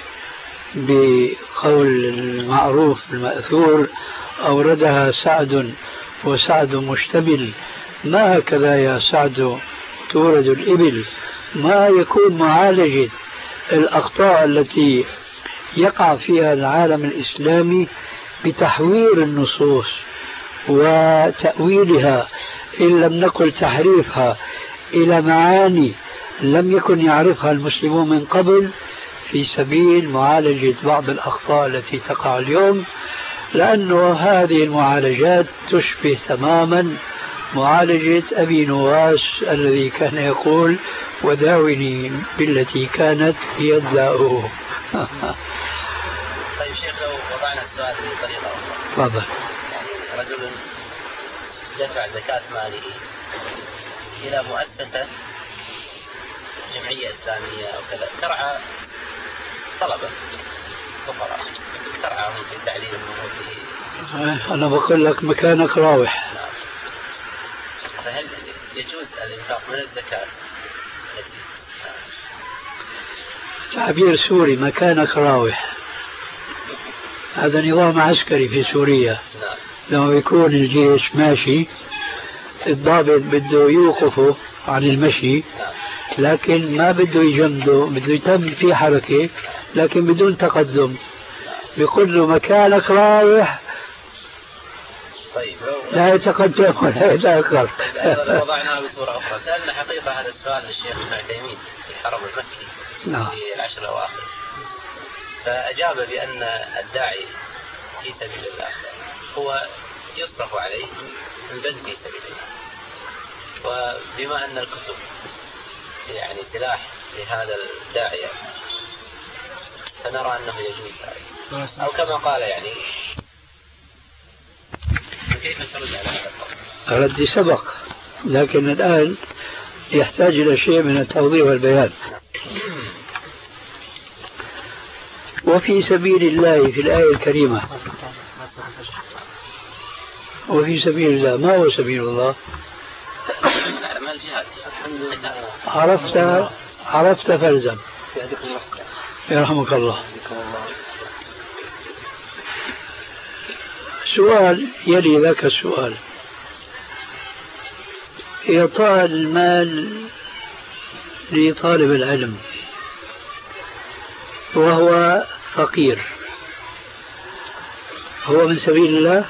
بقول المعروف المأثور: أوردها سعد وسعد مشتمل، ما هكذا يا سعد تورد الإبل ما يكون معالجة الأخطاء التي يقع فيها العالم الإسلامي بتحوير النصوص وتأويلها إن لم نقل تحريفها إلى معاني لم يكن يعرفها المسلمون من قبل في سبيل معالجة بعض الأخطاء التي تقع اليوم، لأنه هذه المعالجات تشبه تماما معالجة أبي نواس الذي كان يقول وداوني بالتي كانت هي الداء. طيب شيخ، لو وضعنا السؤال بطريقة أخرى. تفضل. يعني رجل دفع زكاة ماله إلى مؤسسة جمعية إسلامية أو كذا ترعى طلبة فقراء، ترعاهم في تعليمهم وفي. أنا بقول لك مكانك راوح. نعم. فهل يجوز الإنفاق من الزكاة؟ تعبير سوري مكانك راوح، هذا نظام عسكري في سوريا. نعم. لما يكون الجيش ماشي الضابط بده يوقفه عن المشي، لكن ما بده يجمده، بده يتم في حركة لكن بدون تقدم، بيقول له مكانك رايح. طيب لا يتقدم ولا يتأخر. لو وضعناها بصورة أخرى، سألنا حقيقة هذا السؤال للشيخ ابن عثيمين في الحرم المكي. نعم. في العشر الأواخر، فأجاب بأن الداعي في سبيل الله هو يصرف عليه من بذل في سبيل الله، وبما أن الكتب يعني سلاح لهذا الداعية فنرى أنه يجوز ذلك، أو كما قال يعني. كيف ترد على هذا القول؟ ردي سبق، لكن الآن يحتاج إلى شيء من التوضيح والبيان. وفي سبيل الله في الآية الكريمة، وفي سبيل الله ما هو سبيل الله؟ عرفت فالزم. يرحمك الله. سؤال يلي ذاك السؤال: إعطاء المال لطالب العلم وهو فقير هو من سبيل الله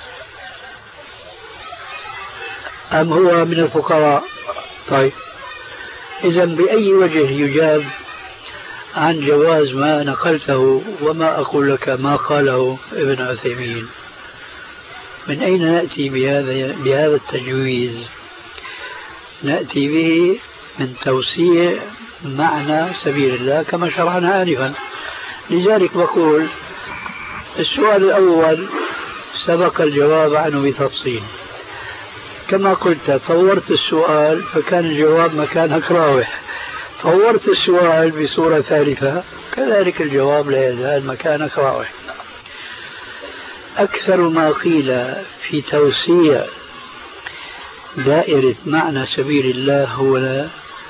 أم هو من الفقراء؟ طيب، إذا بأي وجه يجاب عن جواز ما نقلته وما أقول لك ما قاله ابن عثيمين؟ من أين نأتي بهذا التجويز؟ نأتي به من توسيع معنى سبيل الله كما شرحنا آنفا. لذلك بقول السؤال الأول سبق الجواب عنه بتفصيل. كما قلت طورت السؤال فكان الجواب مكانك راوح، طورت السؤال بصورة ثالثة كذلك الجواب لا يزال مكانك راوح. أكثر ما قيل في توسيع دائرة معنى سبيل الله هو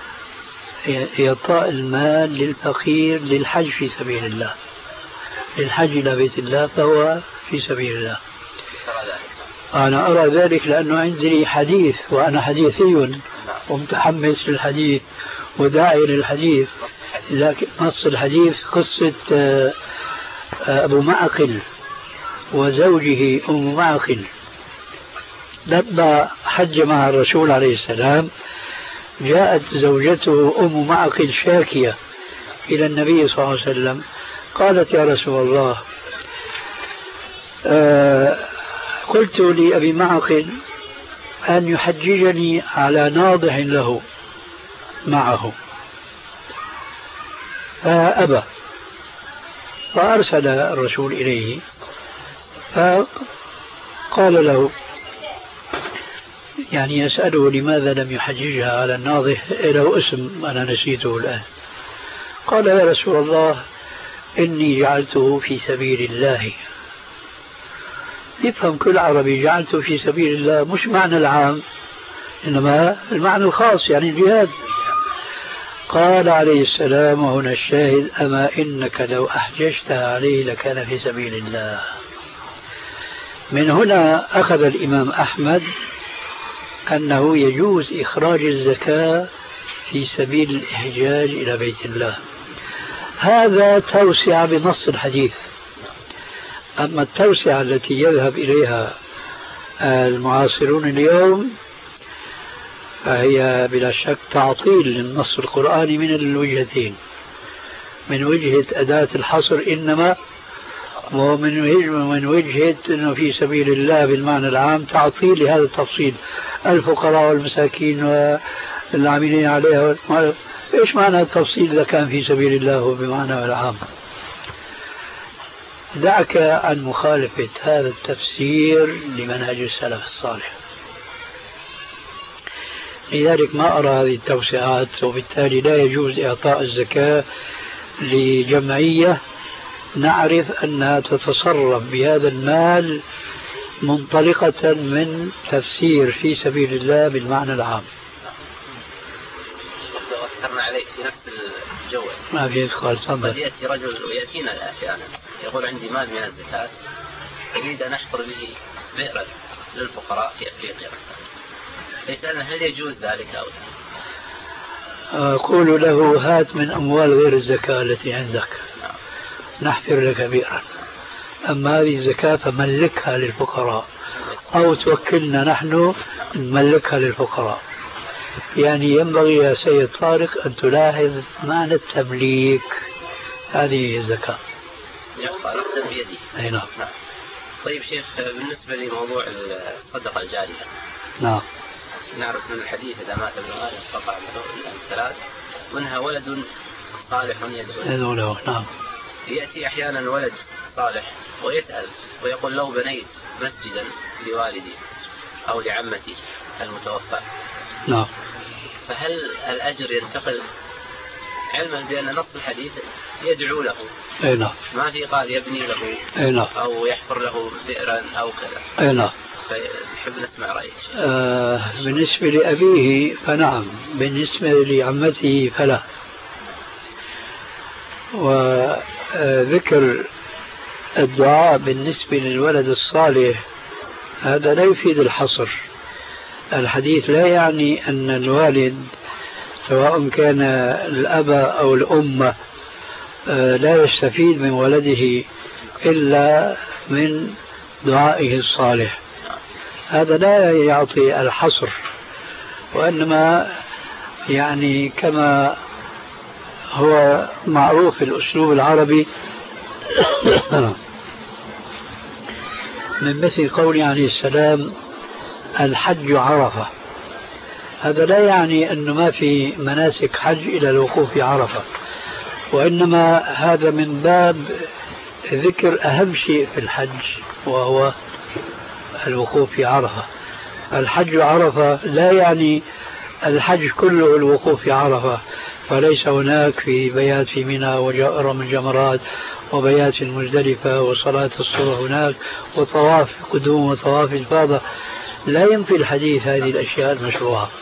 إعطاء المال للفقير للحج في سبيل الله، للحج إلى بيت الله فهو في سبيل الله. أنا أرى ذلك لأنه عندي حديث وأنا حديثي ومتحمس للحديث وداعي للحديث. لكن نص الحديث قصة أبو معقل وزوجه أم معقل لما حج مع الرسول عليه السلام، جاءت زوجته أم معقل شاكية إلى النبي صلى الله عليه وسلم، قالت: يا رسول الله، قلت لأبي معقل أن يحججني على ناضح له معه فأبى، فأرسل الرسول إليه فقال له يعني يسأله لماذا لم يحججها على الناضح، له اسم أنا نسيته الآن. قال: يا رسول الله، إني جعلته في سبيل الله. يفهم كل عربي جعلته في سبيل الله مش معنى العام إنما المعنى الخاص يعني الجهاد. قال عليه السلام وهنا الشاهد: أما إنك لو أحججتها عليه لكان في سبيل الله. من هنا أخذ الإمام أحمد أنه يجوز إخراج الزكاة في سبيل الإحجاج إلى بيت الله. هذا توسعة بنص الحديث. أما التوسعة التي يذهب إليها المعاصرون اليوم فهي بلا شك تعطيل للنص القرآني من الوجهتين، من وجهة أداة الحصر إنما، ومن وجهة أنه في سبيل الله بالمعنى العام تعطيل لهذا التفصيل، الفقراء والمساكين والعاملين عليها. إيش معنى التفصيل إذا كان في سبيل الله بمعنى العام؟ دعك عن مخالفة هذا التفسير لمنهج السلف الصالح. لذلك ما أرى هذه التوسعات، وبالتالي لا يجوز إعطاء الزكاة لجمعية نعرف أنها تتصرف بهذا المال منطلقة من تفسير في سبيل الله بالمعنى العام. ذكرنا عليه في نفس الجو. ما في إدخال. قد يأتي رجل ويأتينا أحيانا يقول عندي مال من الزكاة أريد أن أحفر به بئرا للفقراء في أفريقيا، يسألنا هل يجوز ذلك أو لا؟ أقول له هات من أموال غير الزكاة التي عندك نحفر لك بئرا، أما هذه الزكاة فملكها للفقراء أو توكلنا نحن نملكها للفقراء. يعني ينبغي يا سيد طارق أن تلاحظ معنى التمليك، هذه الزكاة نقدم بيدي. أي نعم. طيب شيخ، بالنسبة لموضوع الصدقة الجارية، نعم، نعرف من الحديث إذا مات ابن آدم قطع له ثلاث، منها ولد صالح يدعو له. نعم. يأتي أحيانا ولد صالح ويسأل ويقول لو بنيت مسجدا لوالدي أو لعمتي المتوفى، نعم، فهل الأجر ينتقل، علما بأن نص الحديث يدعو له؟ أي نعم. ما في قال يبني له أي نعم. أو يحفر له بئرا أو كذا. أي نعم. فنحب نسمع رأيك. بالنسبة لأبيه فنعم، بالنسبة لعمته فلا. وذكر الدعاء بالنسبة للولد الصالح هذا لا يفيد الحصر. الحديث لا يعني أن الوالد سواء كان الأب أو الأم لا يستفيد من ولده إلا من دعائه الصالح، هذا لا يعطي الحصر، وإنما يعني كما هو معروف في الأسلوب العربي من مثل قول عليه السلام الحج عرفة، هذا لا يعني أنه ما في مناسك حج إلى الوقوف في عرفة، وإنما هذا من باب ذكر أهم شيء في الحج وهو الوقوف في عرفة. الحج عرفة لا يعني الحج كله الوقوف في عرفة، فليس هناك في بيات في منى ورمي الجمرات وبيات في المزدلفة وصلاة الصبح هناك وطواف قدوم وطواف الفاضة، لا ينفي الحديث هذه الأشياء المشروعة.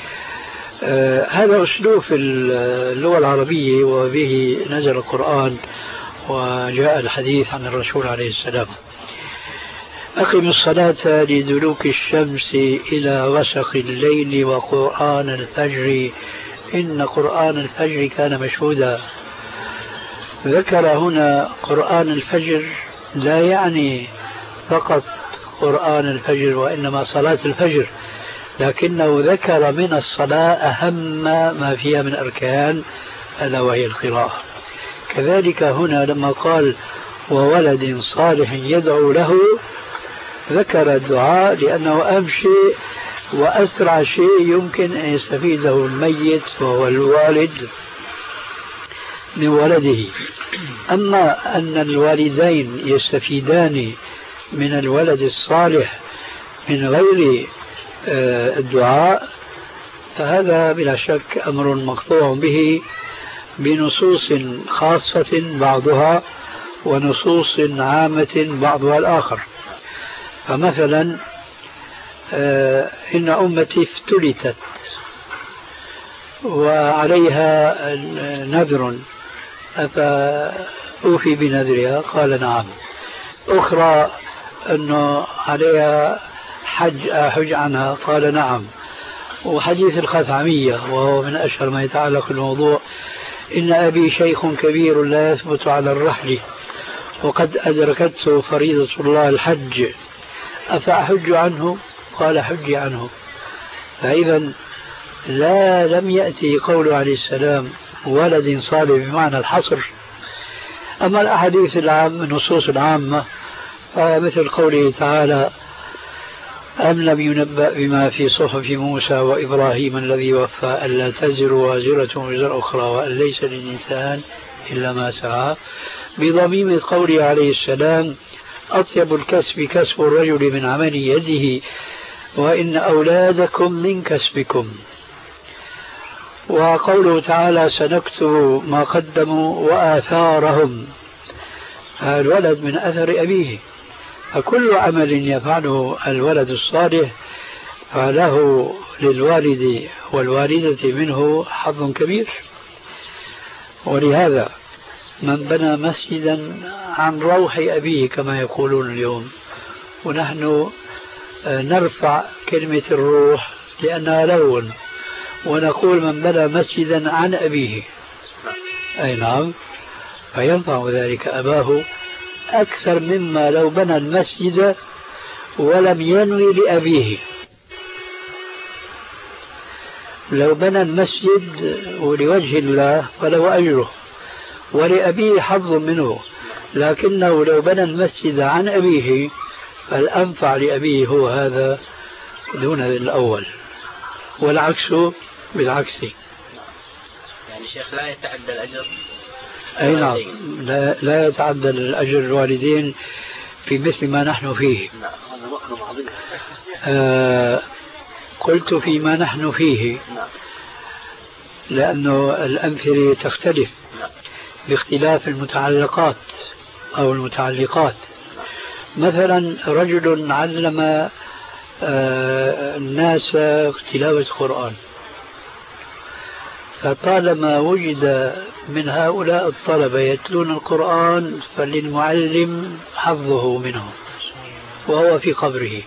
هذا أسلوب في اللغة العربية، وبه نزل القرآن وجاء الحديث عن الرسول عليه السلام. أقم الصلاة لدلوك الشمس إلى غسق الليل وقرآن الفجر إن قرآن الفجر كان مشهودا. ذكر هنا قرآن الفجر لا يعني فقط قرآن الفجر وإنما صلاة الفجر، لكنه ذكر من الصلاة أهم ما فيها من أركان ألا وهي القراءة. كذلك هنا لما قال وولد صالح يدعو له ذكر الدعاء لأنه أهم شيء وأسرع شيء يمكن أن يستفيده الميت وهو الوالد من ولده. أما أن الوالدين يستفيدان من الولد الصالح من غير الدعاء فهذا بلا شك أمر مقطوع به بنصوص خاصة بعضها ونصوص عامة بعضها الآخر. فمثلا إن أمتي افتلتت وعليها نذر أفأوفي بنذرها؟ قال نعم. أخرى أنه عليها حج عنها؟ قال نعم. وحديث الخثعمية وهو من أشهر ما يتعلق بالموضوع: إن أبي شيخ كبير لا يثبت على الرحل وقد أدركته فريضة الله الحج أفأحج عنه؟ قال: حج عنه. فإذا لم يأتي قول عليه السلام ولد صالح بمعنى الحصر. أما الأحاديث العامة النصوص العامة مثل قوله تعالى: أم لم ينبأ بما في صحف موسى وإبراهيم الذي وفى ألا تزر وازرة وزر أخرى وأن ليس للإنسان إلا ما سعى، بضميم قوله عليه السلام: أطيب الكسب كسب الرجل من عمل يده وإن أولادكم من كسبكم. وقوله تعالى: سنكتب ما قدموا وآثارهم، الولد من أثر أبيه، فكل عمل يفعله الولد الصالح فله للوالد والوالدة منه حظ كبير. ولهذا من بنى مسجدا عن روح أبيه كما يقولون اليوم، ونحن نرفع كلمة الروح لأنها لون، ونقول من بنى مسجدا عن أبيه، أي نعم، فينفع ذلك أباه أكثر مما لو بنى المسجد ولم ينوي لأبيه. لو بنى المسجد ولوجه الله فله أجره ولأبيه حظ منه، لكنه لو بنى المسجد عن أبيه فالأنفع لأبيه هو هذا دون الأول، والعكس بالعكس. يعني شيخ لا يتعدى الأجر؟ أي نعم، لا يتعدى الأجر الوالدين في مثل ما نحن فيه. قلت فيما نحن فيه لأنه الأمثلة تختلف باختلاف المتعلقات أو المتعلقات. مثلا رجل علم الناس تلاوة القرآن، فطالما وجد من هؤلاء الطلبة يتلون القرآن فللمعلم حظه منه وهو في قبره،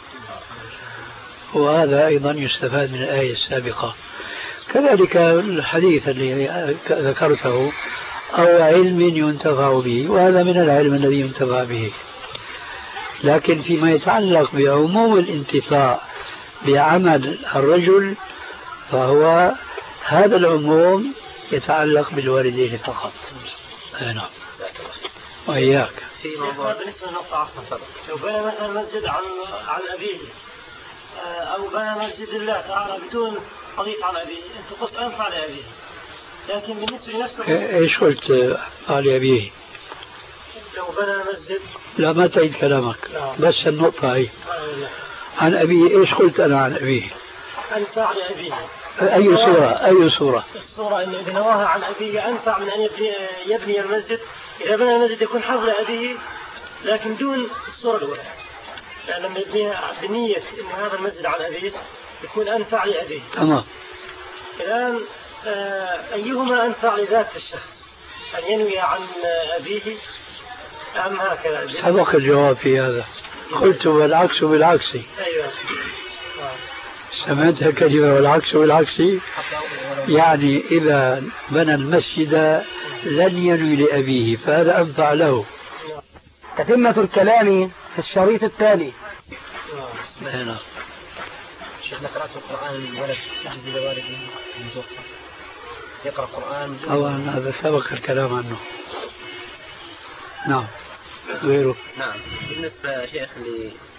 وهذا أيضا يستفاد من الآية السابقة. كذلك الحديث الذي ذكرته: أو علم ينتفع به، وهذا من العلم الذي ينتفع به. لكن فيما يتعلق بعموم الانتفاع بعمل الرجل فهو هذا العموم يتعلق بالوالدين فقط. نعم. وإياك. بالنسبة للنقطة لو بنى مثلا مسجد عن أبيه أو بنى مسجد الله تعالى بدون قضية عن أبيه، أنت قلت أنفع لأبيه، لكن بالنسبة لنفسه إيش قلت على أبيه؟ لو بنى مسجد، لا ما تعيد كلامك، بس النقطة هي عن أبيه. إيش قلت أنا عن أبيه؟ أنفع لأبيه. أي صورة؟ أي صورة؟ الصورة إن إذا نواها عن أبيه أنفع من أن يبني المسجد. إذا بنى المسجد يكون حظ لأبيه لكن دون الصورة الأولى، يعني لما يبنيها بنية إن هذا المسجد عن أبيه يكون أنفع لأبيه. تمام. الآن أيهما أنفع لذات الشخص، أن ينوي عن أبيه أم هكذا؟ سبق الجواب في هذا، قلت والعكس بالعكس. أيوة. سمعتها كلمة والعكس بالعكس، يعني إذا بنى المسجد لن ينوي لأبيه فهذا أنفع له. تتمة الكلام في الشريط التالي. هنا شيخنا قرأت القرآن الولد يجزي لوالد المتوفى يقرأ القرآن. طبعا هذا سبق الكلام عنه. نعم. غيره. نعم. بالنسبة شيخ